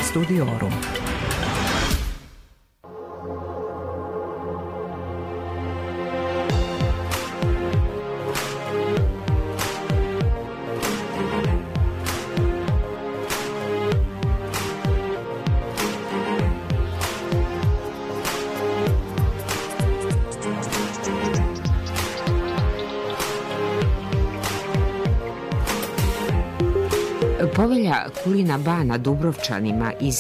Studiorum. Povelja Kulina Bana Dubrovčanima iz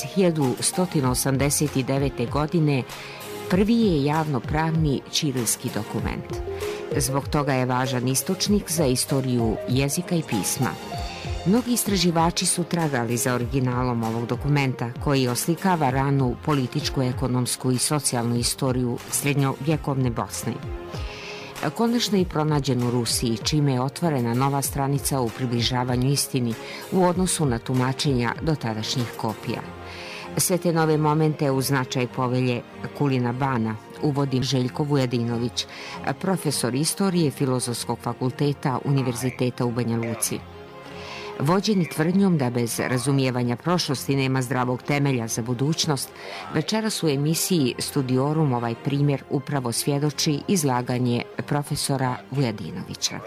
1189. godine prvi je javnopravni ćirilski dokument. Zbog toga je važan istočnik za istoriju jezika i pisma. Mnogi istraživači su tragali za originalom ovog dokumenta, koji oslikava ranu političku, ekonomsku i socijalnu istoriju srednjovjekovne Bosne. Konačno je pronađen u Rusiji, čime je otvorena nova stranica u približavanju istini u odnosu na tumačenja dotadašnjih kopija. Sve te nove momente u značaj povelje Kulina Bana uvodi Željko Vujadinović, profesor istorije Filozofskog fakulteta Univerziteta u Banja Luci. Vođeni tvrdnjom da bez razumijevanja prošlosti nema zdravog temelja za budućnost, večeras u emisiji Studiorum ovaj primjer upravo svjedoči izlaganje profesora Vujadinovića.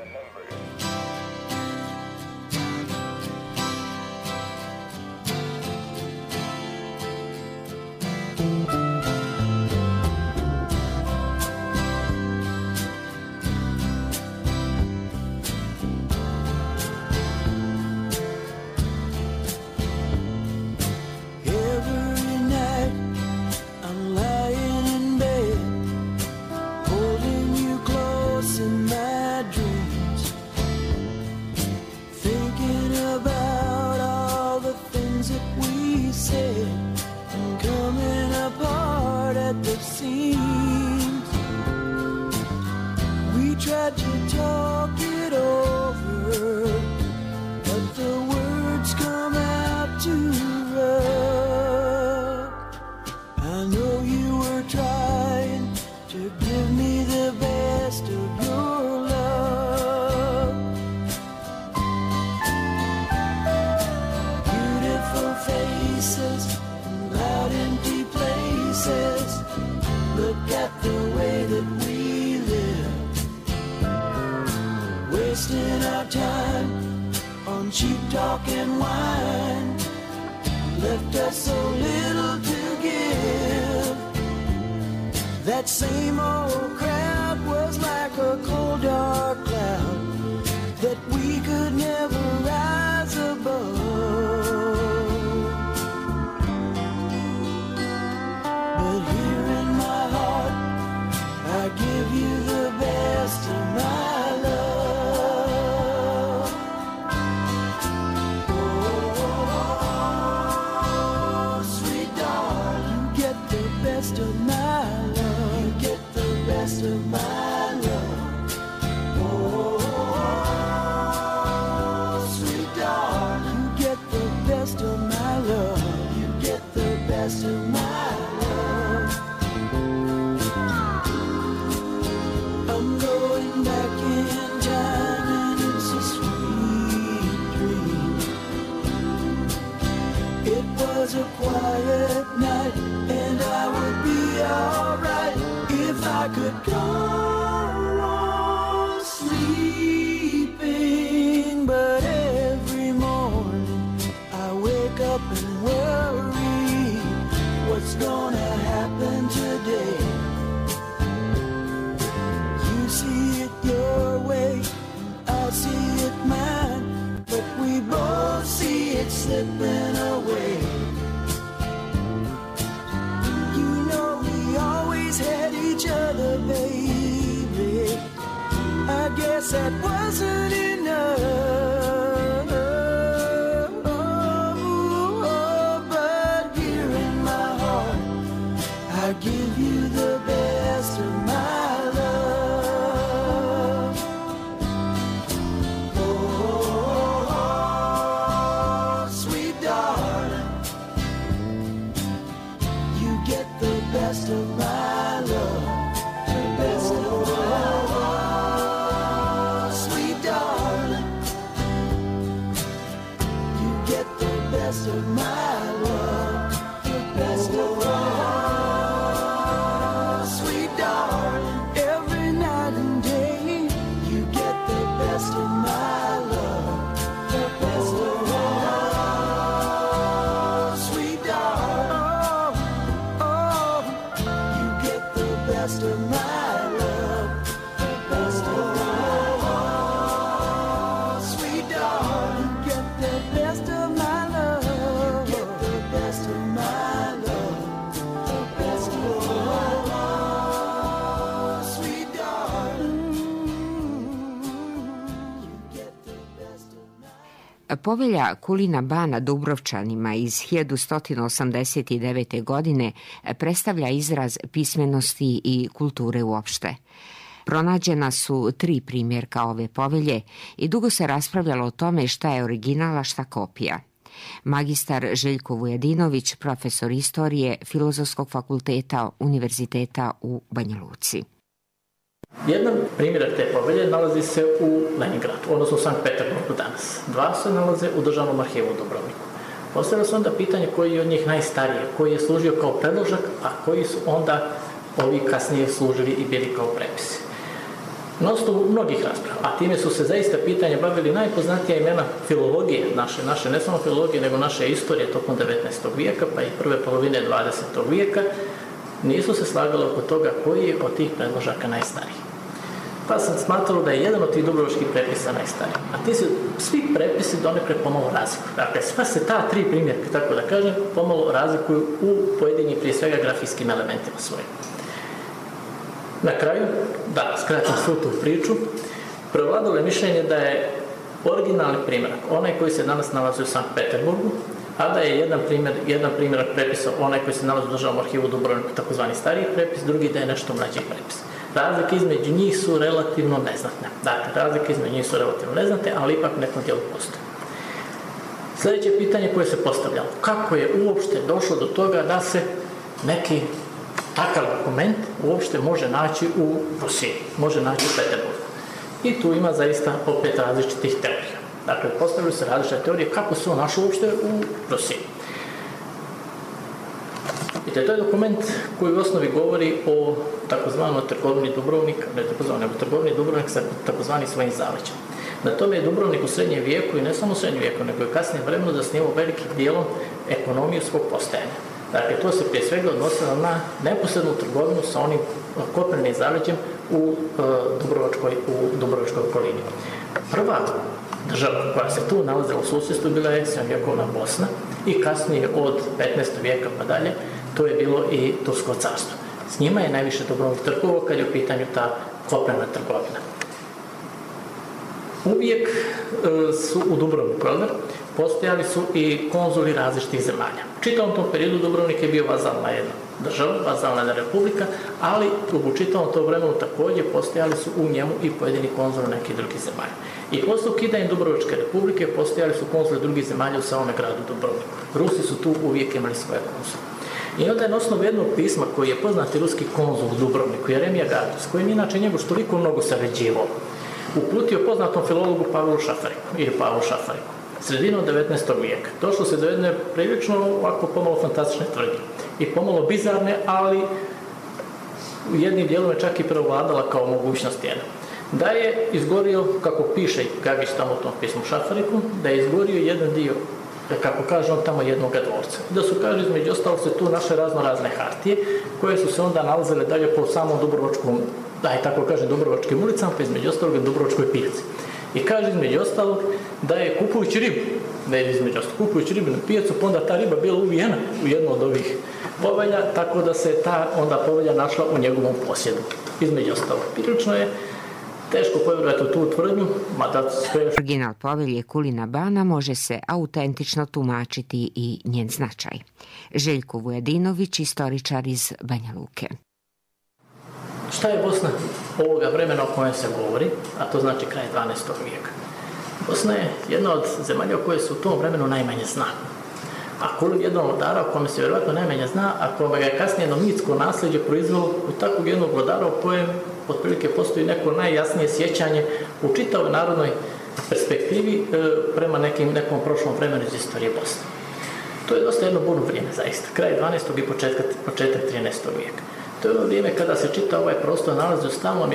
Best of my love. best of my love, the best of my love. Sweet darling, get the best of my love, get the best of my love, the best of my love. Sweet darling, get the best of my. Povelja Kulina Bana Dubrovčanima iz 1189. godine predstavlja izraz pismenosti i kulture uopšte. Pronađena su 3 primjerka ove povelje i dugo se raspravljalo o tome šta je original, a šta kopija. Magistar Željko Vujedinović, profesor istorije Filozofskog fakulteta Univerziteta u Banja Luci. Jedan primjer te povelje nalazi se u Leningradu, odnosno u Sankt Peterburgu danas. 2 se nalaze u Državnom arhivu u Dubrovniku. Postavilo se onda pitanje koji je od njih najstariji, koji je služio kao predložak, a koji su onda ovi kasnije služili i bili kao prepisi. Na osnovu mnogih rasprava, a time su se zaista pitanje bavili najpoznatija imena filologije, naše ne samo filologije, nego naše istorije tokom 19. vijeka, pa i prve polovine 20. vijeka, nisu se slagali oko toga koji je od tih predložaka najstariji. Pa sam smatrao da je jedan od tih dubrovačkih prepisa najstariji. A ti su svi prepisi donekle pomalo razlikuju. Dakle, sva se ta 3 primjerka, tako da kažem, pomalo razlikuju u pojedinim, prije svega, grafijskim elementima svojim. Na kraju, da skratim svu tu priču, prevladalo je mišljenje da je originalni primjerak, onaj koji se danas nalazi u Sankt Peterburgu, a da je jedan primjerak prepisa onaj koji se nalazi u Državnom arhivu u Dubrovniku, takozvani stariji prepis, drugi da je nešto mlađi prepis. Razlike između njih su relativno neznatne. Dakle, razlike između njih su relativno neznatne, ali ipak u nekom dijelu postoje. Sljedeće pitanje koje se postavljalo, kako je uopšte došlo do toga da se neki takav dokument uopšte može naći u Rusiji, može naći u Peterburgu. I tu ima zaista opet različitih teorija. Dakle, postavljaju se različite teorije kako se on našao uopšte u Rusiji. I to je dokument koji u osnovi govori o takozvanoj trgovini Dubrovnika, ne takozvanoj, nego trgovini Dubrovnika sa takozvanim svojim zaleđem. Na tome je Dubrovnik u srednjem vijeku i ne samo u srednjem vijeku, nego i kasnije vremenu zasnivao velikim dijelom ekonomiju svog postojanja. Dakle, to se prije svega odnosilo na neposrednu trgovinu sa onim kopnenim zaleđem u Dubrovačkoj okolini. Prva država koja se tu nalazila u susjedstvu bila je srednjovjekovna Bosna i kasnije od 15. vijeka pa dalje to je bilo i Tursko carstvo. S njima je najviše Dubrovnik trgovao kad je u pitanju ta kopnena trgovina. Uvijek su u Dubrovniku postojali su i konzuli različitih zemalja. U čitavom tom periodu Dubrovnik je bio vazalna jedna država, vazalna jedna republika, ali u čitavom tom vremenu također postojali su u njemu i pojedini konzuli nekih drugih zemalja. I posle ukidanja Dubrovačke republike postojali su konzuli drugih zemalja u samome gradu Dubrovniku. Rusi su tu uvijek imali svoje konzule. I onda je na osnovu jednog pisma koji je poznati ruski konzul u Dubrovniku, Jeremija Gardus, koji je inače njegov toliko mnogo sarađivao, uputio poznatom filologu Pavlu Šafariku, sredinom 19. vijeka. Došlo se do jedne prilično ovako pomalo fantastične tvrdnje i pomalo bizarne, ali u jednim dijelom je čak i prevladala kao mogućnost jedna. Da je izgorio, kako piše Gagić tamo u tom pismu Šafariku, da je izgorio jedan dio, kako kaže on tamo, jednoga dvorca. Da su, kaže, između ostalog se tu naše razne hartije, koje su se onda nalazile dalje po samom Dubrovačkom, Dubrovačkim ulicama, pa između ostalog u Dubrovačkoj pijaci. I kaže između ostalog da je kupujući ribu na pijacu, pa onda ta riba bila uvijena u jednu od ovih povelja, tako da se ta onda povelja našla u njegovom posjedu. Između ostalog, prilično je teško povjerovati u tu tvrdnju, mada sve... Original povelje Kulina Bana može se autentično tumačiti i njen značaj. Željko Vujedinović, istoričar iz Banja Luke. Šta je Bosna ovoga vremena o kojem se govori, a to znači kraj 12. vijeka? Bosna je jedna od zemalja o kojoj se u tom vremenu najmanje zna. A Kulin jednog vladara o kome se vjerojatno najmanje zna, a kome ga je kasnije jedno mitsko nasljeđe proizvelo u takvog jednog vladara o kojem otprilike postoji neko najjasnije sjećanje u čitavoj narodnoj perspektivi prema nekom prošlom vremenu iz istorije Bosne. To je dosta jedno burno vrijeme, zaista. Kraj 12. i početak 13. vijeka. To je ono vrijeme kada se čitav ovaj prostor nalazi u stalnom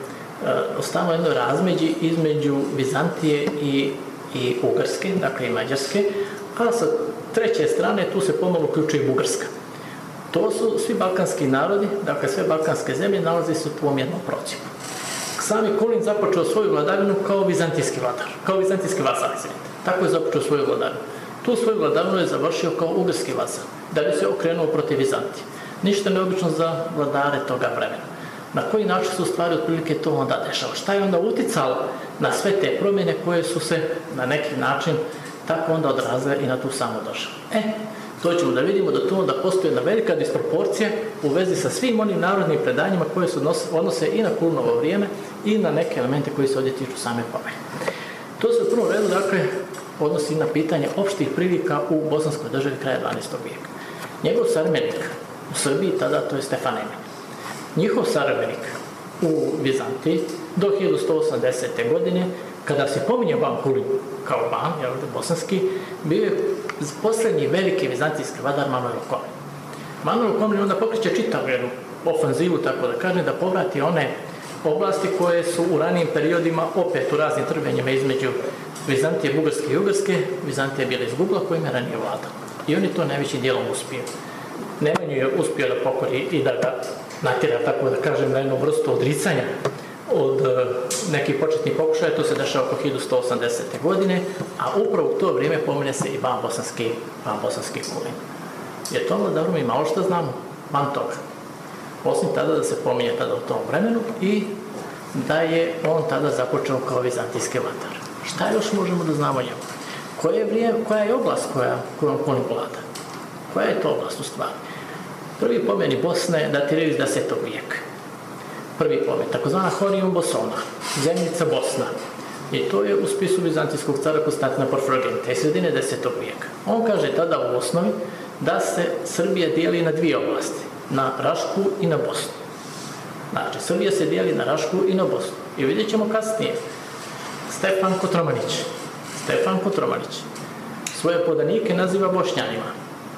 jednoj razmeđi između Bizantije i Ugarske, dakle i Mađarske, a sa treće strane tu se pomalo uključuje i Bugarska. To su svi balkanski narodi, dakle sve balkanske zemlje nalazi se u tom jednom procjepu. Sami Kulin započeo svoju vladavinu kao vizantijski vladar, kao vizantijski vazal, tako je započeo svoju vladavinu. Tu svoju vladavinu je završio kao ugarski vazal, da bi se okrenuo protiv Vizantije. Ništa neobično za vladare toga vremena. Na koji način se u stvari otprilike to onda dešava? Šta je onda uticalo na sve te promjene koje su se na neki način tako onda odrazile i na tu samu državu? To ćemo da vidimo da tu onda postoji jedna velika disproporcija u vezi sa svim onim narodnim predanjima koje se odnose i na Kulinovo vrijeme i na neke elemente koji se ovdje tiču same povelje. To se u prvom redu, dakle, odnosi na pitanje opštih prilika u bosanskoj državi kraja 12. vijeka. Njegov savremenik u Srbiji tada, to je Stefan Nemanjić. Njihov savremenik u Vizantiji do 1180. godine, kada se pominje ban Kulin kao ban, bosanski, bio je posljednji veliki vizantijski vladar Manuel Komnen. Manuel Komnen onda pokreće čitavu jednu ofanzivu, tako da kažem, da povrati one oblasti koje su u ranijim periodima opet u raznim trvenjima između Vizantije, Bugarske i Ugarske. Vizantija je bila izgubila kojima je ranije vladala. I oni to najvećim dijelom uspiju. Nemanju je uspio da pokori i da ga natjera, tako da kažem, na jednu vrstu odricanja od nekih početnih pokušaja. To se dešava oko 1180. godine, a upravo u to vrijeme pominje se i ban bosanski Kulin. Jer to onda dobro mi malo što znamo van toga. Osim tada da se pominje tada u tom vremenu i da je on tada započeo kao vizantijski vladar. Šta još možemo da znamo o njemu? Koja je oblast kojom Kulin vlada? Koja je to oblast u stvari? Prvi pomeni Bosne datiraju iz 10. vijeka. Prvi pomen, takozvana Horium Bosona, zemljica Bosna. I to je u spisu vizantijskog cara Konstantina Porfirogenita iz sredine 10. vijeka. On kaže tada u osnovi da se Srbija dijeli na dvije oblasti, na Rašku i na Bosnu. Znači, Srbija se dijeli na Rašku i na Bosnu. I vidjet ćemo kasnije. Stefan Kotromanić svoje podanike naziva Bošnjanima.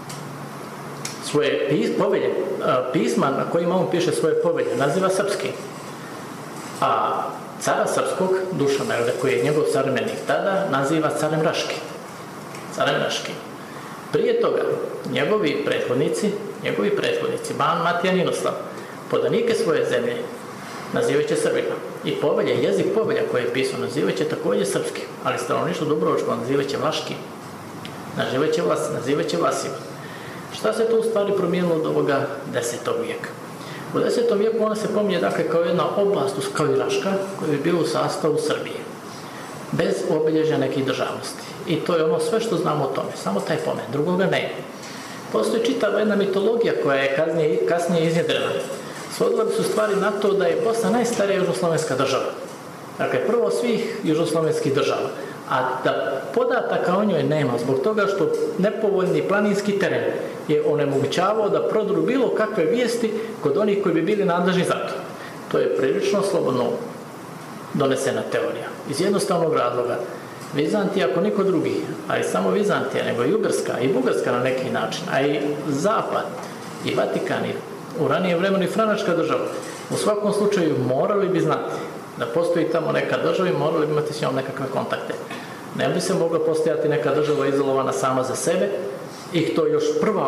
Svoje povelje, pisma na kojima on piše svoje povelje, naziva srpski. A cara srpskog, Dušana, koji je njegov savremenik tada, naziva carem Raški. Prije toga, njegovi prethodnici, ban Matija Ninoslav, podanike svoje zemlje nazivaće Srbima. I povelje, jezik povelja koje je pisao nazivaće također srpski, ali stanovništvo Dubrovačko nazivaće Vlaški, nazivaće Vlasima. Šta se to u stvari promijenilo od ovoga 10. vijeka? U 10. vijeku ona se pominje dakle kao jedna oblast, kao i Raška, koja je bila u sastavu Srbije, bez obilježja nekih državnosti. I to je ono sve što znamo o tome, samo taj pomen, drugoga nema. Postoji čitava jedna mitologija koja je kasnije iznjedrena. Svodila bi su stvari na to da je Bosna najstarija južnoslovenska država. Dakle, prvo svih južnoslovenskih država. A da podataka o njoj nema, zbog toga što nepovoljni planinski teren je onemogućavao da prodru bilo kakve vijesti kod onih koji bi bili nadležni za to. To je prilično slobodno donesena teorija. Iz jednostavnog razloga. Vizantija, ako niko drugi, ali samo Vizantija, nego i Ugarska i Bugarska na neki način, a i Zapad i Vatikan i u ranijem vremenu i Franačka država, u svakom slučaju morali bi znati da postoji tamo neka država i morali bi imati s njom nekakve kontakte. Ne bi se mogla postojati neka država izolovana sama za sebe i to još prva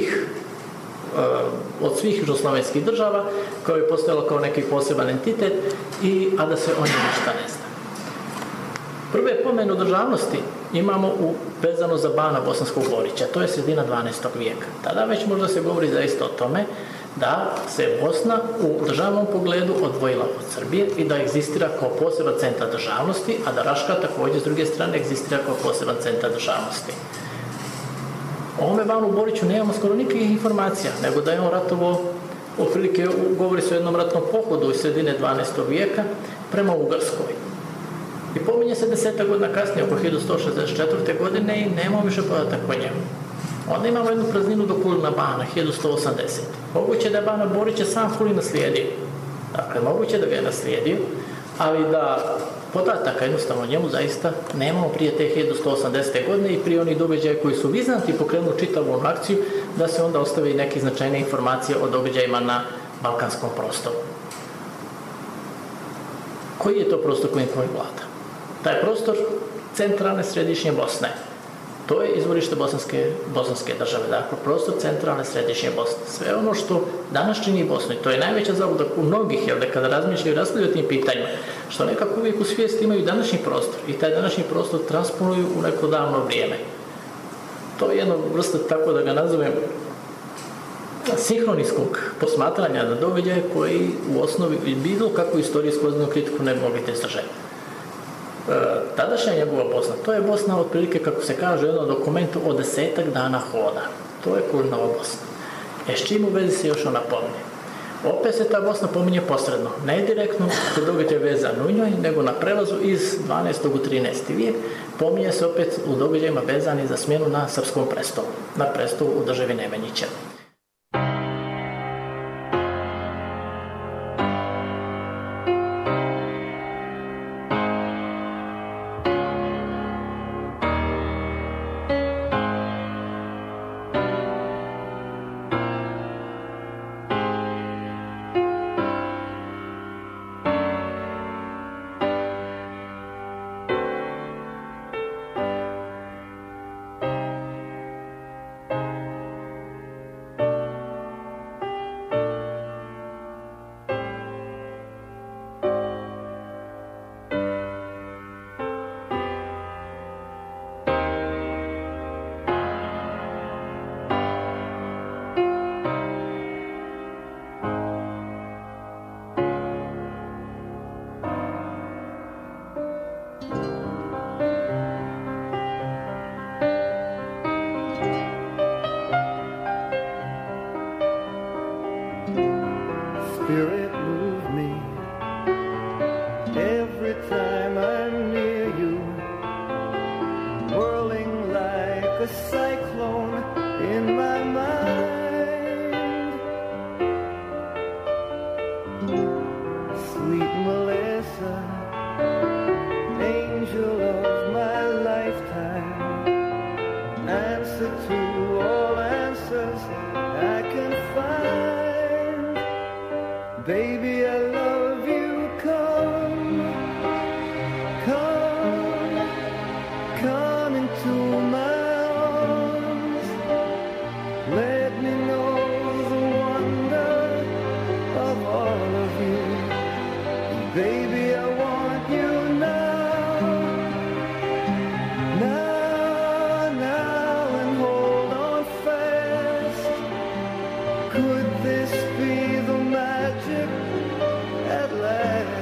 od svih južnoslovenskih država koja je postojala kao neki poseban entitet, a da se o njoj ništa ne zna. Prve pomene o državnosti imamo vezano za bana Bosanskog Borića, to je sredina 12. vijeka. Tada već možda se govori zaista o tome da se Bosna u državnom pogledu odvojila od Srbije i da egzistira kao poseban centar državnosti, a da Raška također s druge strane egzistira kao poseban centar državnosti. O ovome banu Boriću nemamo skoro nikakvih informacija, nego da je on ratovao, otprilike govori se o jednom ratnom pohodu iz sredine 12. vijeka prema Ugarskoj. I pominje se 10 godina kasnije, oko 1164. godine i nemamo više podatak po njemu. Onda imamo jednu prazninu do Kulina bana, 1180. Moguće da je bana Borića sam Kulin naslijedio. Dakle, moguće da ga je naslijedio, ali da podataka jednostavno o njemu zaista nemamo prije te 1180. godine i prije onih događaja koji su Vizanti pokrenuli čitavu onu akciju, da se onda ostave i neke značajne informacije o događajima na balkanskom prostoru. Koji je to prostor kojim vlada? Taj prostor centralne središnje Bosne. To je izvorište bosanske države, dakle prostor centralne središnje Bosne. Sve ono što danas čini Bosnu, i to je najveća zabluda u mnogih, jer da kada razmišljaju i raspravljaju o tim pitanjima, što nekako uvijek u svijesti imaju današnji prostor i taj današnji prostor transponuju u neko davno vrijeme. To je jedna vrsta, tako da ga nazovem, sinhronijskog posmatranja na događaje koji u osnovi bilo kakvu istorijsku ozbiljnu kritiku ne bi mogli te izdržati. Tadašnja njegova Bosna, to je Bosna otprilike, kako se kaže u jednom dokumentu, od 10 dana hoda. To je Kulinova Bosna. S čim u vezi se još ona pominje? Opet se ta Bosna pominje posredno, ne direktno se događaj vezan u njoj, nego na prelazu iz 12. u 13. vijek, pominje se opet u događajima vezani za smjenu na srpskom prestolu, na prestolu u državi Nemanjića. Spirit move me every time I'm near you, whirling like a cyclone in my mind. Sweet Melissa, angel of my lifetime, answer to all answers I can find. Baby, I love you, come, come, come into my arms. Let me know the wonder of all of you. Baby, I want you now, now, now, and hold on fast. Could this be the magic at last?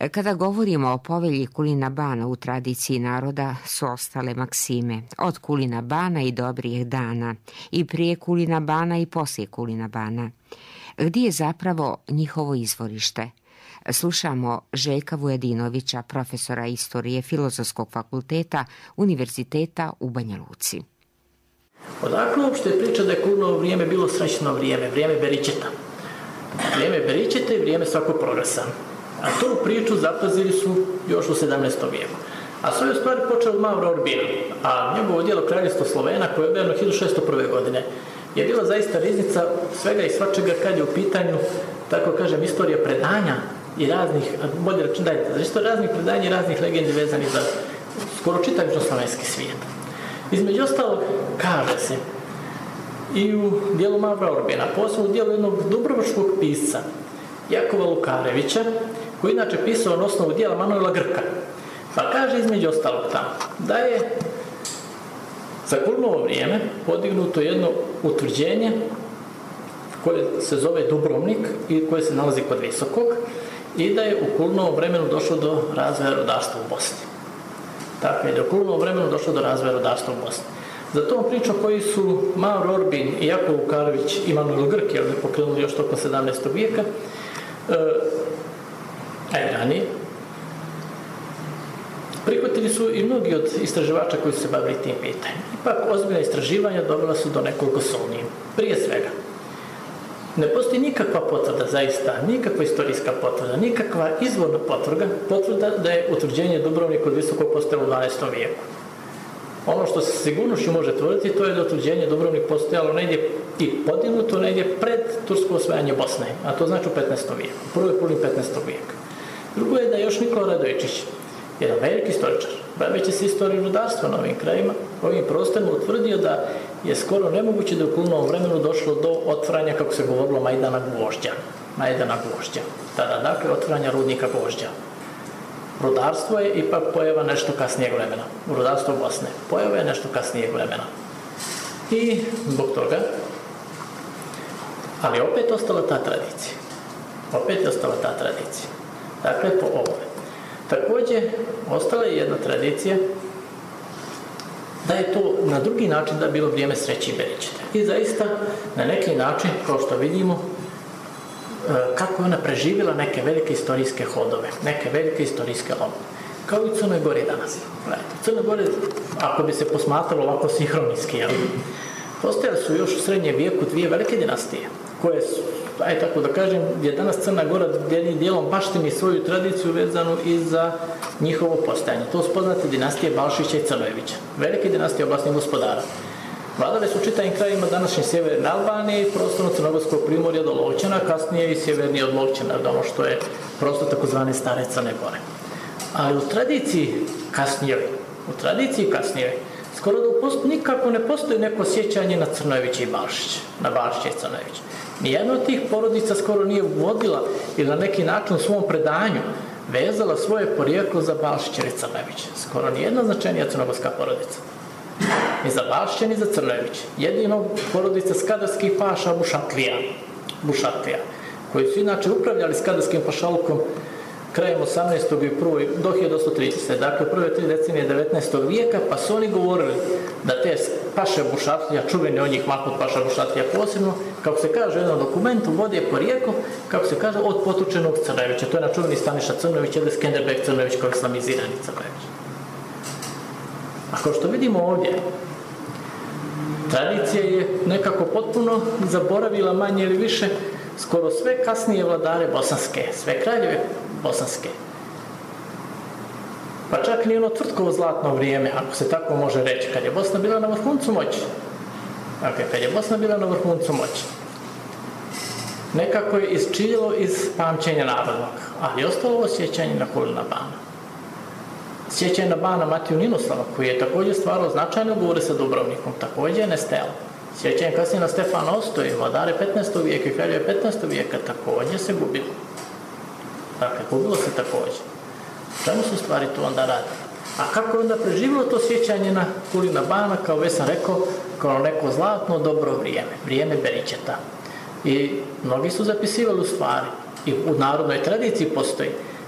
Kada govorimo o povelji Kulina Bana u tradiciji naroda su ostale maksime. Od Kulina Bana i dobrih dana, i prije Kulina Bana i poslije Kulina Bana. Gdje je zapravo njihovo izvorište? Slušamo Željka Vujadinovića, profesora istorije Filozofskog fakulteta Univerziteta u Banja Luci. Odakle uopšte priča da je Kulinovo vrijeme bilo srećno vrijeme, vrijeme beričeta. Vrijeme beričeta i vrijeme svakog progresa. A tu priču zapazili su još u 17. vijeku. A sve je u stvari počeo od Maura Urbina, a njegovo djelo Kraljevstvo Slovena, koje je objavljeno 1601. godine, je bila zaista riznica svega i svačega kad je u pitanju, tako kažem, istorija predanja i raznih, bolje rečeno dajte, istorija raznih predanja i raznih legendi vezanih za skoro čitav slovenski svijet. Između ostalog, kaže se i u dijelu Maura Urbina, posebno u dijelu jednog dubrovačkog pisca, Jakova Lukarevića, koji inače pisao na osnovu dijela Manuela Grka. Pa kaže između ostalog tamo da je za Kulinovo vrijeme podignuto jedno utvrđenje koje se zove Dubrovnik i koje se nalazi kod Visokog i da je u Kulinovom vremenu došlo do razvoja rudarstva u Bosni. Dakle, da je u Kulinovom vremenu došlo do razvoja rudarstva u Bosni. Za tom pričom koji su Mauro Orbin i Jakov Lukarević i Manuel Grk, jer je pokrenuli još tokom 17. vijeka, a i ranije, prihvatili su i mnogi od istraživača koji su se bavili tim pitanjem. Ipak, ozbiljna istraživanja dovela su do nekoliko sumnji. Prije svega, ne postoji nikakva potvrda, zaista, nikakva istorijska potvrda, nikakva izvorna potvrda da je utvrđenje Dubrovnika kod Visokog postojalo u 12. vijeku. Ono što se sigurnošću može tvrditi, to je da utvrđenje Dubrovnik postojalo negdje i podignuto negdje pred tursko osvajanje Bosne, a to znači u 15. vijeku, prvoj polovini 15. vijeka. Drugo je da je još Nikola Radojičić, jedan veliki istoričar, baveći se istorijom rudarstva na ovim krajima, ovim prostorima, utvrdio da je skoro nemoguće da u Kulinovom vremenu došlo do otvaranja, kako se govorilo, Majdana Gvožđa. Tada, dakle, otvaranja rudnika Gvožđa. Rudarstvo je ipak pojava nešto kasnijeg vremena. Rudarstvo Bosne. Pojava je nešto kasnijeg vremena. I zbog toga, ali opet ostala ta tradicija. Dakle, po ovome. Također, ostala je jedna tradicija da je to na drugi način da je bilo vrijeme sreće i beričeta. I zaista, na neki način, kao što vidimo, kako je ona preživjela neke velike istorijske hodove, neke velike istorijske lomove. Kao i u Crnoj Gori danas. U Crnoj Gori, ako bi se posmatralo ovako sinhronijski, postojale su još u srednjem vijeku dvije velike dinastije, koje su, tako da kažem, je danas Crna Gora jednim dijelom baštini svoju tradiciju vezanu i za njihovo postojanje. To su poznate dinastije Balšića i Crnojevića, velike dinastije oblasnih gospodara. Vladale su čitavim krajima današnje sjeverne Albanije i prostorno Crnogorskog primorja do Lovćena, kasnije i sjevernije od Lovćena, do ono što je prostor takozvane stare Crne Gore. Ali u tradiciji kasnije, skoro da nikako ne postoji neko sjećanje na Crnojevića i Balšića, na Balšića i Crnojevića. Nijedna od tih porodica skoro nije vodila ili na neki način u svom predanju vezala svoje porijeklo za Balšića ili Crnojevića. Skoro nijedna značajnija crnogorska porodica. Ni za Balšića, ni za Crnojevića. Jedino porodica skadarskih paša Bušatlija, koji su inače upravljali skadarskim pašalukom krajem 18. i do 1830. Dakle, prve 3 decenije 19. vijeka, pa su oni govorili da te paše Bušatlija, čuveni od njih Mahmud paša Bušatlija posebno, kako se kaže u jednom dokumentu, vode porijeklo, kako se kaže, od potučenog Crnojevića. To je na čuveni Staniša Crnojević ili Skenderbeg Crnojević kao islamizirani Crnojević. A kao što vidimo ovdje, tradicija je nekako potpuno zaboravila manje ili više skoro sve kasnije vladare bosanske, sve kraljeve bosanske. Pa čak ni ono Tvrtkovo zlatno vrijeme, ako se tako može reći, kad je Bosna bila na vrhuncu moći. Dakle, kad je Bosna bila na vrhuncu moći. Nekako je isčilo iz pamćenja narodnog, ali je ostalo ovo sjećanje na Kulina Bana. Sjećanje na Bana Matiju Ninoslava, koji je također stvarao značajne ugovore sa Dubrovnikom, također je nestajalo. Sjećanje kasnije na Stefana Ostoje, vladare 15. vijeka i kraljeve 15. vijeka, također se gubilo. Dakle, gubilo se također. Čemu su stvari tu onda radili? A kako je onda preživilo to sjećanje na Kulina Bana, kao već sam rekao, kao neko zlatno dobro vrijeme beričeta. I mnogi su zapisivali u stvari, i u narodnoj tradiciji postoji,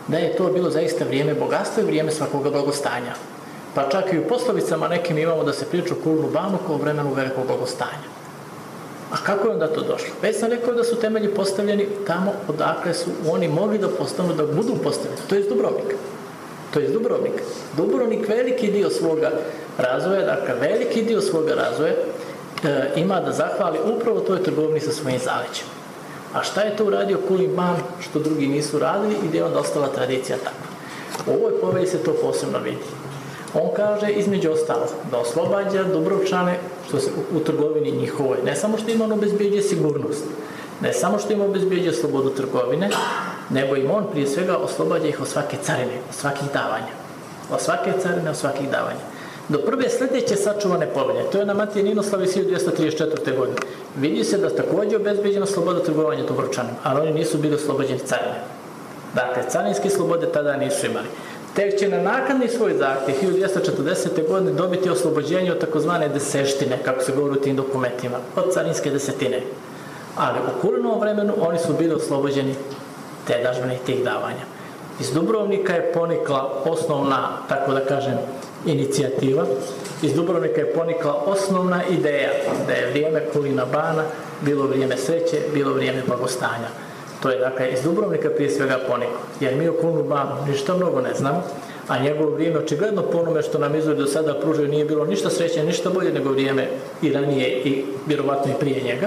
da je to bilo zaista vrijeme bogatstva i vrijeme svakoga blagostanja. Pa čak i u poslovicama nekim imamo da se priča o Kulnu Banu kao vremenu velikog blagostanja. A kako je onda to došlo? Već sam rekao da su temelji postavljeni tamo odakle su oni mogli da postanu, da budu postavljeni. To je iz Dubrovnika. To je iz Dubrovnika. Dubrovnik veliki dio svoga razvoja, dakle veliki dio svoga razvoja ima da zahvali upravo toj trgovini sa svojim zaleđem. A šta je to uradio Kulin Ban što drugi nisu radili i gdje je onda ostala tradicija takva? U ovoj povelji se to posebno vidi. On kaže između ostalo da oslobađa Dubrovčane što se u trgovini njihovoj. Ne samo što im on obezbjeđuje sigurnost, ne samo što im obezbjeđuje slobodu trgovine, nego im on prije svega oslobađa ih od svake carine, od svakih davanja. Od svake carine, od svakih davanja. Do prve sljedeće sačuvane povelje, to je na Matije Ninoslavi 1234. godine, vidi se da također obezbjeđena sloboda trgovanja Dubrovčanima, ali oni nisu bili oslobođeni carine. Dakle, carinske slobode tada nisu imali. Tek će na naknadni svoj zahtjev 1240. godine dobiti oslobođenje od takozvane deseštine, kako se govori u tim dokumentima, od carinske desetine. Ali u Kulinovom vremenu oni su bili oslobođeni te dažbine i tih davanja. Iz Dubrovnika je ponikla osnovna, tako da kažem, inicijativa. Iz Dubrovnika je ponikla osnovna ideja da je vrijeme Kulina Bana bilo vrijeme sreće, bilo vrijeme blagostanja. To je dakle iz Dubrovnika prije svega poniklo. Jer mi o Kulnu Banu ništa mnogo ne znamo, a njegovo vrijeme očigledno po onome što nam izvori do sada pružaju nije bilo ništa sreće, ništa bolje nego vrijeme i ranije i vjerovatno i prije njega.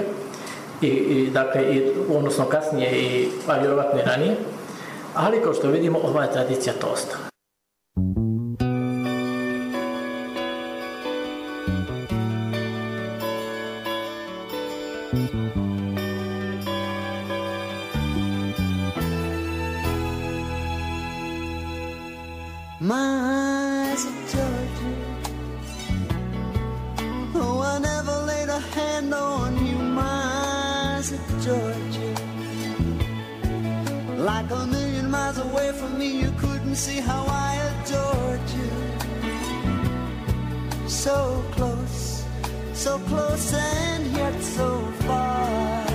Odnosno kasnije, a vjerovatno i ranije. Ali kao što vidimo, ova je tradicija to ostala. My eyes are Georgia. Oh, I never laid a hand on you. My eyes are Georgia. Like a million miles away from me, you couldn't see how I adored you. So close and yet so far.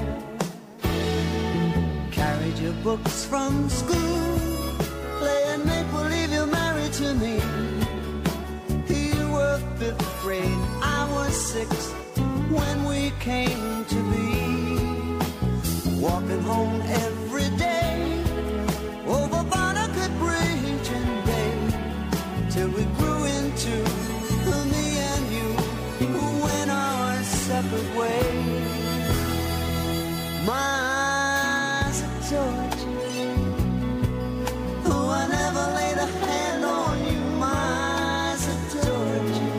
Carried your books from school, playing make-believe you're married to me. You were 5th grade, I was 6th when we came to be. Walking home every day over Barnegat Bridge and Bay, till we grew into me and you, who went our separate ways. My eyes are Georgia. Oh, I never laid a hand on you. My eyes are Georgia.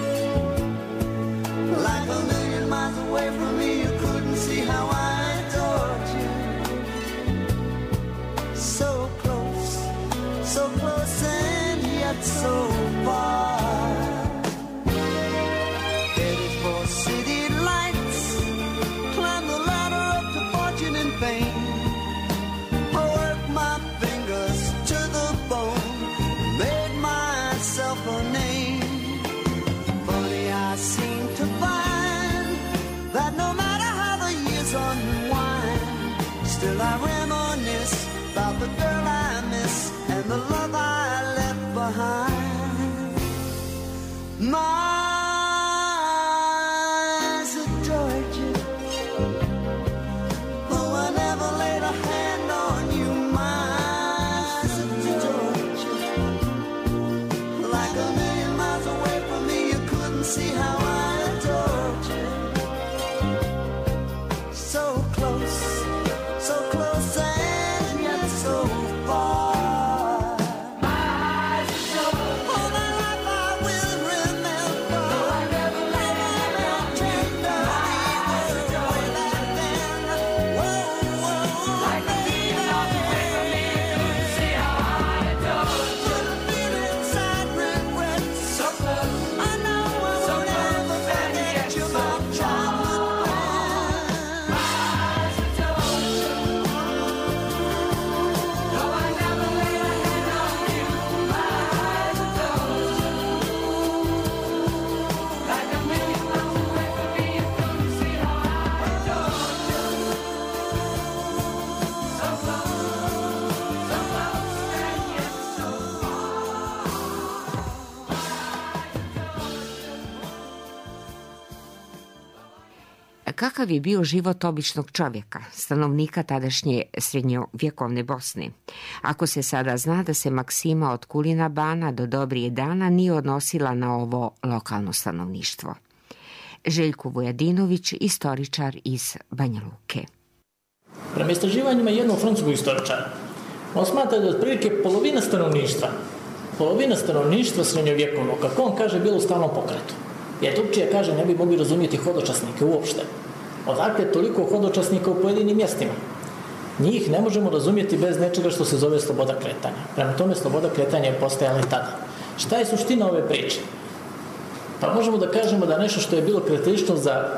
Like a million miles away from me, you couldn't see how I adored you. So close and yet so far. Headed for city lights, climb the ladder up to fortune and fame. I worked my fingers to the bone, made myself a name. Funny, I seem to find that no matter how the years unwind, still I reminisce about the girl I miss and the love I left behind. My eyes are Georgia. Oh, I never laid a hand on you. My eyes are Georgia. Like a million miles away from me, you couldn't see how I adored you. So close and yet so far. All my life I will remember. Tender way back then. Whoa, like a million miles away from me, you couldn't see how I adored you. Feel inside regrets. I know I won't ever Kakav je bio život običnog čovjeka, stanovnika tadašnje srednjovjekovne Bosne? Ako se sada zna da se Maksima od Kulina Bana do Dobrije dana nije odnosila na ovo lokalno stanovništvo. Željko Vujadinović, istoričar iz Banja Luke. Prema istraživanjima jednog francuskog istoričara, on smatra da otprilike polovina stanovništva srednjovjekovnog, kako on kaže, bilo u stalnom pokretu. Jer drugčije kaže, ne bi mogli razumjeti hodočasnike uopšte. Odakle toliko hodočasnika u pojedinim mjestima? Njih ne možemo razumjeti bez nečega što se zove sloboda kretanja. Prema tome, sloboda kretanja je postojala i tada. Šta je suština ove priče? Pa možemo da kažemo da nešto što je bilo karakteristično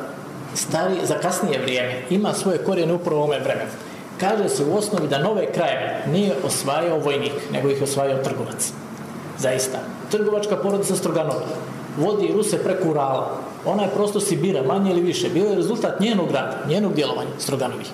za kasnije vrijeme ima svoje korijene upravo u ovome vremenu. Kaže se u osnovi da nove krajeve nije osvajao vojnik, nego ih osvajao trgovac. Zaista. Trgovačka porodica Stroganova vodi Ruse preko Urala. Ona je prosto Sibira, manje ili više. Bilo je rezultat njenog rada, njenog djelovanja Stroganovih.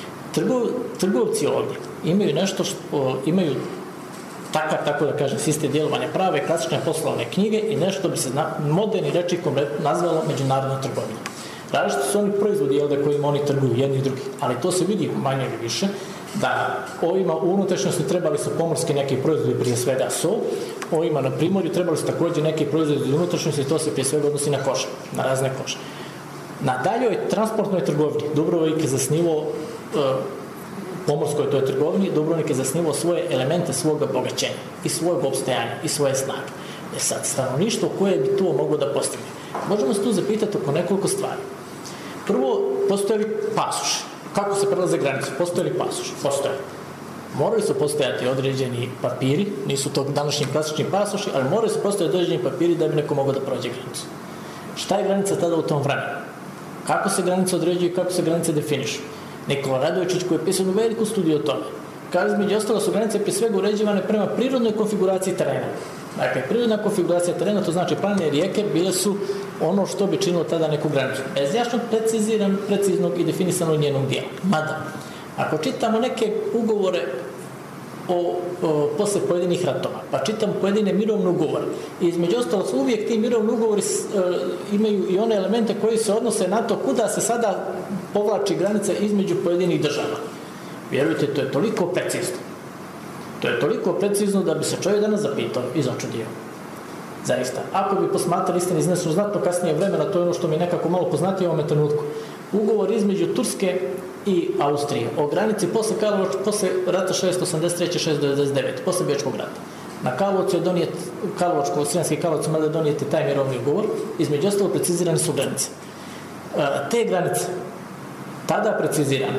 Trgovci ovdje imaju nešto imaju tako da kažem, sistem djelovanja, prave klasične poslovne knjige i nešto bi se moderni rečnikom nazvalo međunarodna trgovina. Različiti su oni proizvodi kojima oni trguju jedni i drugi, ali to se vidi manje ili više da ovima u unutrašnjosti trebali su pomorski neki proizvodi, prije svega sol, ovima na primorju trebali su također neki proizvodi u unutrašnjosti i to se prije svega odnosi na kože, na razne kože. Na daljoj transportnoj trgovini Dubrovnik je zasnivao pomorskoj toj trgovini, Dubrovnik je zasnivao svoje elemente svoga bogaćenja i svojeg opstajanja i svoje snage. Sad, stanovništvo koje bi to moglo da postigne? Možemo se tu zapitati oko nekoliko stvari. Prvo, postoje li pasoši? Kako se prelaze granice? Postoje li pasoši? Postoje. Morali su postojati određeni papiri, nisu to današnji klasični pasoši, ali morali su postojati određeni papiri da bi neko mogao da prođe granicu. Šta je granica tada u tom vremenu? Kako se granice određuju i kako se granice definišu? Nikola Radovičić, koji je pisao veliku studiju o tome, kaže, između ostalo su granice prije svega uređivane prema prirodnoj konfiguraciji terena. Dakle, prirodna konfiguracija terena, to znači planine rijeke, bile su ono što bi činilo tada neku granicu. Bez jasno preciznog i definisanog njenog dijela. Mada, ako čitamo neke ugovore posle pojedinih ratova, pa čitamo pojedine mirovne ugovore, i između ostalo uvijek ti mirovni ugovori imaju i one elemente koji se odnose na to kuda se sada povlači granica između pojedinih država. Vjerujte, to je toliko precizno. To je toliko precizno da bi se čovjek danas zapitao i začudio. Zaista. Ako bi posmatrali istini iznesu znatno kasnije vremena, to je ono što mi je nekako malo poznatije u ovome trenutku. Ugovor između Turske i Austrije o granici posle rata 683-699, posle Bečkog rata. Na Karlovcu je donijet, Sremski Karlovac mada donijeti taj mirovni ugovor, između ostalo precizirane su granice. Te granice, tada precizirane,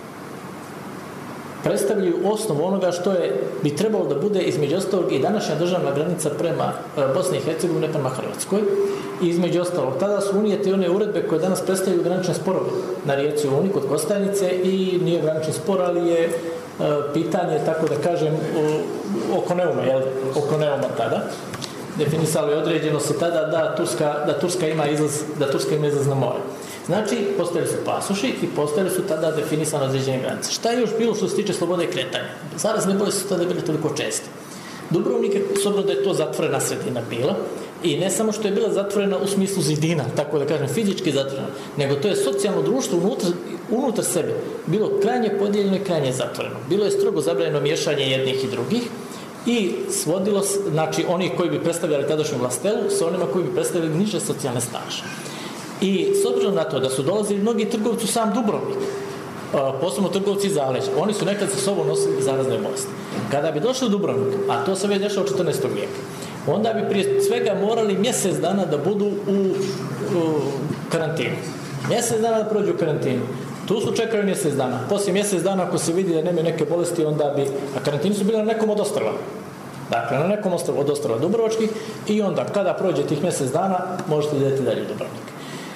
predstavljaju osnovu onoga što bi trebalo da bude između ostalog i današnja državna granica prema Bosni i Hercegovini, prema Hrvatskoj. I između ostalog, tada su unijete one uredbe koje danas predstavljaju granične sporove na rijeci Uni kod Kostajnice i nije granični spor, ali je pitanje, tako da kažem, oko Neuma tada. Definisalo je određeno se tada da Turska ima izlaz na more. Znači, postojali su pasoši i postojali su tada definisane određene granice. Šta je još bilo što se tiče slobode kretanja? Zarazne bolesti su tada bile toliko česte. Dubrovnik je, s obzirom da je to zatvorena sredina bila, i ne samo što je bila zatvorena u smislu zidina, tako da kažem fizički zatvorena, nego to je socijalno društvo unutar sebe bilo krajnje podijeljeno i krajnje zatvoreno. Bilo je strogo zabranjeno miješanje jednih i drugih i svodilo, znači, oni koji bi predstavljali tadašnju vlastelu sa onima koji bi predstavljali niže socijalne staže. I s obzirom na to da su dolazili mnogi trgovci u sam Dubrovnik, posebno trgovci iz zaleđa, oni su nekad sa sobom nosili zarazne bolesti. Kada bi došli u Dubrovnik, a to se već dešava u 14. vijeku, onda bi prije svega morali mjesec dana da budu u karantinu. Mjesec dana da prođu u karantinu. Tu su čekali mjesec dana. Poslije mjesec dana, ako se vidi da nemaju neke bolesti, onda bi... A karantini su bili na nekom od ostrva. Dakle, na nekom od ostrva Dubrovačkih, i onda, kada prođe tih mjesec dana, možete ideti dalje u Dubrovnik.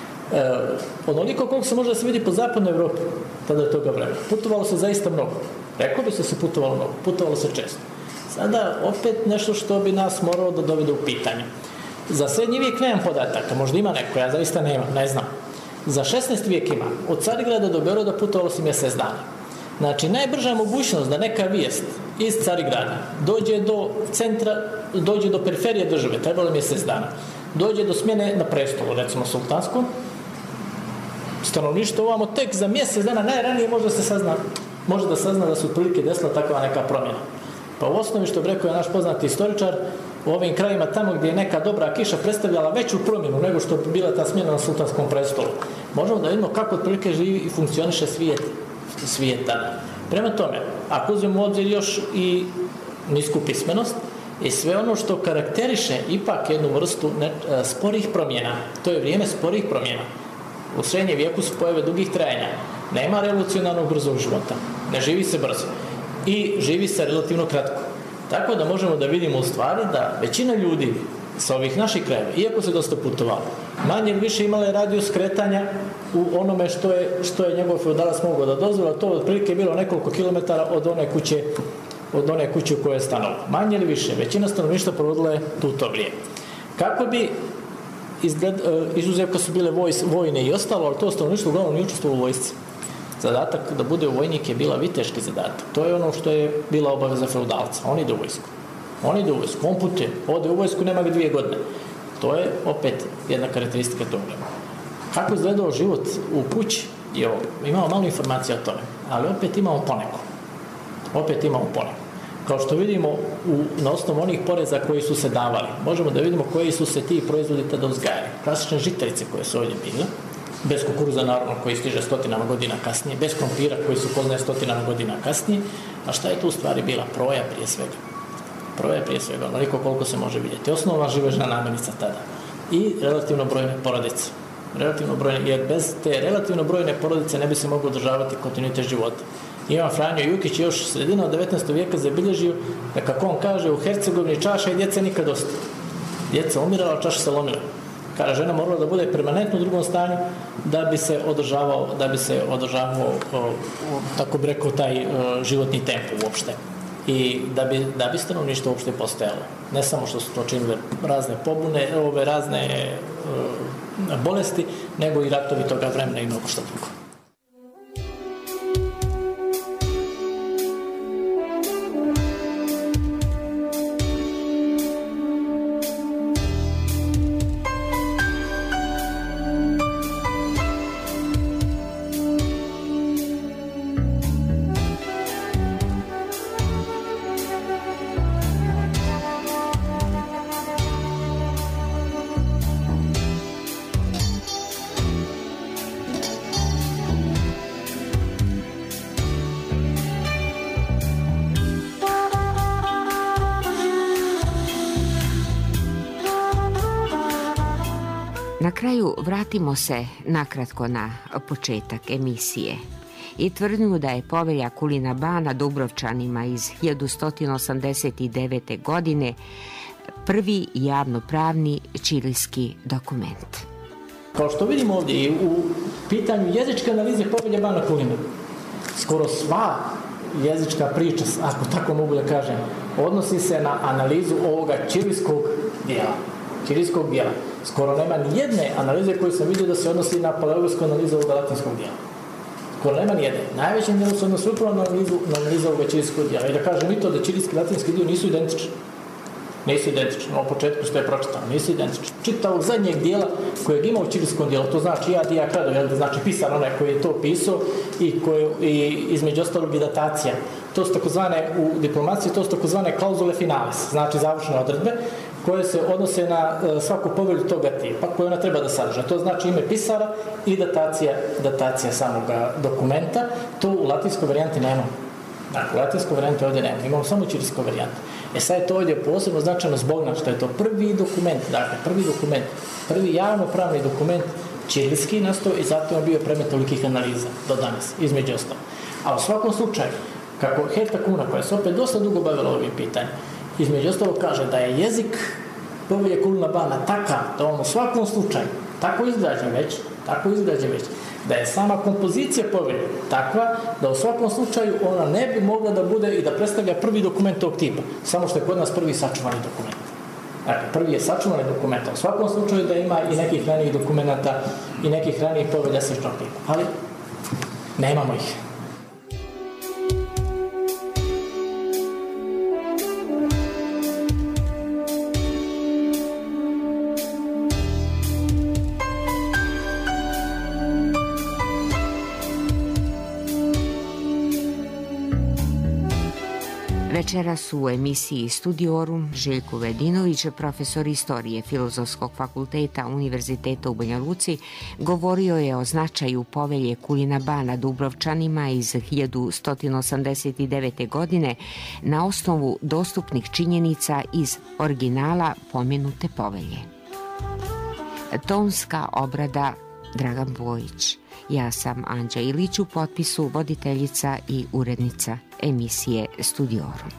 Onoliko koliko se može da se vidi po zapadnoj Evropi, tada je toga vremena. Putovalo se zaista mnogo. Rekao bi se putovalo mnogo. Putovalo se često. Sada opet nešto što bi nas moralo da dovede u pitanje. Za srednji vijek nemam podataka, možda ima neko, ja zaista ne znam. Za 16. vijek ima. Od Carigrada do Beograda putovalo se mjesec dana. Znači, najbrža mogućnost da neka vijest iz Carigrada dođe do centra, dođe do periferije države, trebalo je mjesec dana. Dođe do smjene na prestolu, recimo sultanskom, Stanovništvo ovamo tek za mjesec dana najranije može da sazna da su otprilike desila takva neka promjena. Pa u osnovi, što bi rekao je naš poznati istoričar, u ovim krajima tamo gdje je neka dobra kiša predstavljala veću promjenu nego što bi bila ta smjena na sultanskom prestolu, možemo da vidimo kako otprilike živi i funkcioniše svijet tada. Prema tome, ako uzmemo u obzir još i nisku pismenost i sve ono što karakteriše ipak jednu vrstu sporih promjena, to je vrijeme sporih promjena. U srednjem vijeku su pojave dugih trajanja, nema revolucionarnog brzog života, ne živi se brzo i živi se relativno kratko. Tako da možemo da vidimo u stvari da većina ljudi sa ovih naših krajeva, iako se dosta putovalo, manje ili više imala je radijus kretanja u onome što je njegov feudalac mogao da dozvola, to otprilike bilo nekoliko kilometara od one kuće u kojoj je stanovao. Manje ili više, većina stanovništva provodila je tu to vrijeme. Kako bi izuzev kad su bile vojne i ostalo, ali to stanovništvo uglavnom nije učestvovalo u vojsci. Zadatak da bude vojnik je bila viteški zadatak. To je ono što je bila obaveza feudalca. On ide u vojsku. On putuje. Ode u vojsku, nema ga 2 godine. To je opet jedna karakteristika toga. Kako izgledao život u kući? Imamo malo informacija o tome, ali opet imamo poneko. Kao što vidimo na osnovu onih poreza koji su se davali, možemo da vidimo koji su se ti proizvodi tada uzgajali. Klasične žitarice koje su ovdje bile, bez kukuruza naravno koji stiže stotinama godina kasnije, bez krompira koji su poznaje stotinama godina kasnije, a šta je tu u stvari bila? Proja prije svega, onoliko koliko se može vidjeti. Osnovna živežna namirnica tada. I relativno brojne porodice. Jer bez te relativno brojne porodice ne bi se moglo održavati kontinuitet života. Ivan Franjo Jukić još sredina od 19. vijeka zabilježio da, kako on kaže, u Hercegovini čaša i djece nikad dosta. Djeca umirala, čaša se lomila. Kada žena morala da bude permanentno u drugom stanju da bi se održavao tako bi rekao, taj životni tempo uopšte. I da bi stanovništvo uopšte postojalo. Ne samo što su to činile razne pobune, razne bolesti, nego i ratovi toga vremena i mnogo što drugo. Na kraju vratimo se nakratko na početak emisije i tvrdnju da je povelja Kulina Bana Dubrovčanima iz 1189. godine prvi javnopravni čilijski dokument. Kao što vidimo ovdje i u pitanju jezičke analize povelje Bana Kulina, skoro sva jezička priča, ako tako mogu da kažem, odnosi se na analizu ovoga čilijskog dijela. Skoro nema ni jedne analize koju sam vidio da se odnosi na paleografsku analizu ovoga latinskog dijela. Skoro nema ni jedne. Najvećim dijelu se odnosi upravo na analizu ovoga čilijskog dijela. I da kažem i to da čilijski i latinski dio nisu identični. U početku što je pročitano, nisu identični. Čitavog zadnjeg dijela kojeg ima u čilijskom dijelu, to znači diakrado, znači pisan onaj koji je to pisao i između ostalog i datacija. To su takozvane, u diplomaciji, to su takozvane klauzule finales, znači završne odredbe, koje se odnose na svaku povelju toga tipa koju ona treba da sadrža. To znači ime pisara i datacija samog dokumenta. To u latinskoj varijanti nema. Dakle, u latinskoj varijanti ovdje nema. Imamo samo čilijsku varijantu. Sad je to ovdje posebno značajno zbog nas što je to prvi dokument, prvi javnopravni dokument čilijski nastao i zato je bio predmet tolikih analiza do danas, između ostalog. A u svakom slučaju, kako Herta Kuna, koja se opet dosta dugo bavila ovim pitanjem, između ostalog kaže da je jezik povelje Kulina Bana takav da on u svakom slučaju, tako izgrađen već, da je sama kompozicija povelje takva da u svakom slučaju ona ne bi mogla da bude i da predstavlja prvi dokument tog tipa, samo što je kod nas prvi sačuvani dokument. Dakle, prvi je sačuvani dokument, u svakom slučaju da ima i nekih ranijih dokumenta i nekih ranijih povelja sličnog tipa, ali nemamo ih. Večeras u emisiji Studiorum Željko Vedinović, profesor istorije Filozofskog fakulteta Univerziteta u Banja Luci, govorio je o značaju povelje Kulina Bana Dubrovčanima iz 1189. godine na osnovu dostupnih činjenica iz originala pomenute povelje. Tonska obrada Dragan Bojić. Ja sam Anđa Ilić, u potpisu voditeljica i urednica emisije Studiorum.